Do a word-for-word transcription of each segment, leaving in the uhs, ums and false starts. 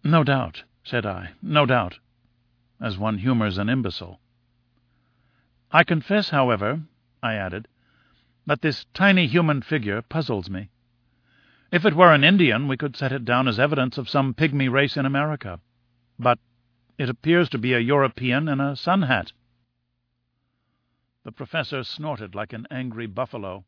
"No doubt," said I, "no doubt," as one humours an imbecile. "I confess, however," I added, "that this tiny human figure puzzles me. If it were an Indian, we could set it down as evidence of some pygmy race in America. But it appears to be a European in a sun hat." The professor snorted like an angry buffalo.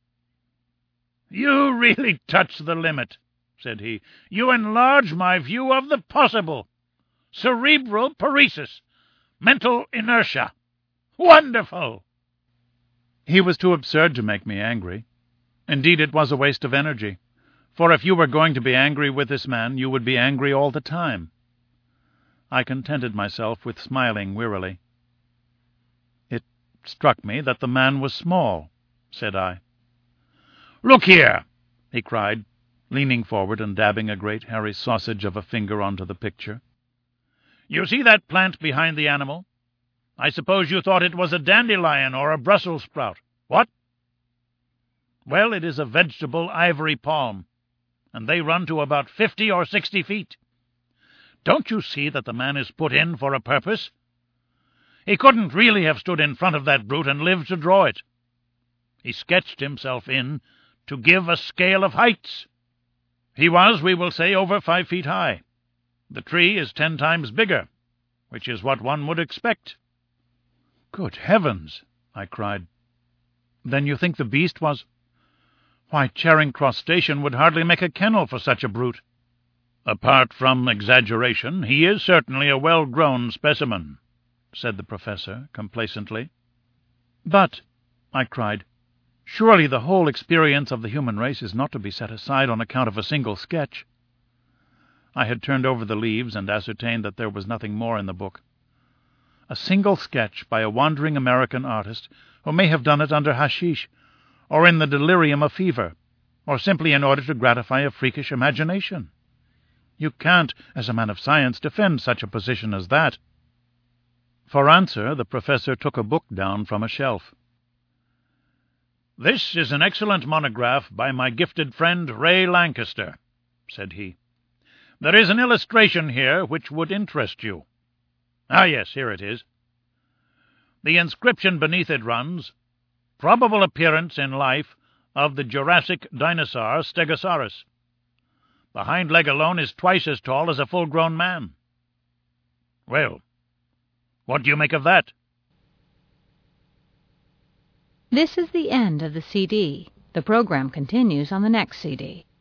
"You really touch the limit," said he. "You enlarge my view of the possible. Cerebral paresis. Mental inertia. Wonderful!" He was too absurd to make me angry. Indeed, it was a waste of energy, for if you were going to be angry with this man, you would be angry all the time. I contented myself with smiling wearily. "It struck me that the man was small," said I. "Look here," he cried, leaning forward and dabbing a great hairy sausage of a finger onto the picture. "You see that plant behind the animal? I suppose you thought it was a dandelion or a Brussels sprout. What? Well, it is a vegetable ivory palm, and they run to about fifty or sixty feet. Don't you see that the man is put in for a purpose? He couldn't really have stood in front of that brute and lived to draw it. He sketched himself in to give a scale of heights. He was, we will say, over five feet high. The tree is ten times bigger, which is what one would expect." "Good heavens!" I cried. "Then you think the beast was— Why, Charing Cross Station would hardly make a kennel for such a brute." "Apart from exaggeration, he is certainly a well-grown specimen," said the professor complacently. "But," I cried, "surely the whole experience of the human race is not to be set aside on account of a single sketch." I had turned over the leaves and ascertained that there was nothing more in the book. A single sketch by a wandering American artist who may have done it under hashish, or in the delirium of fever, or simply in order to gratify a freakish imagination. You can't, as a man of science, defend such a position as that." For answer, the professor took a book down from a shelf. "This is an excellent monograph by my gifted friend Ray Lankester," said he. "There is an illustration here which would interest you. Ah, yes, here it is. The inscription beneath it runs, 'Probable appearance in life of the Jurassic dinosaur Stegosaurus. The hind leg alone is twice as tall as a full-grown man.' Well, what do you make of that?" This is the end of the C D. The program continues on the next C D.